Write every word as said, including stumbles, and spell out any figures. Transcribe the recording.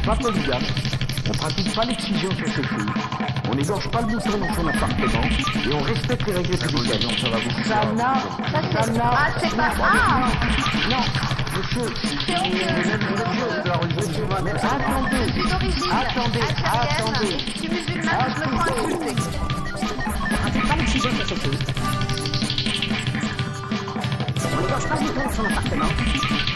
pas polygame, on pratique pas l'excision sur ses filles, on n'égorge pas le bouton dans son appartement et on respecte les règles républicaines. Ça va vous Ça n'a, ça n'a... Ah, c'est pas... Ah Non, monsieur, C'est honteux. monsieur, mais attendez, Je suis d'origine attendez, algérienne. attendez. Je suis musulmane, je me prends insulter. On pratique pas l'excision sur ses filles. On n'égorge pas le bouton dans son appartement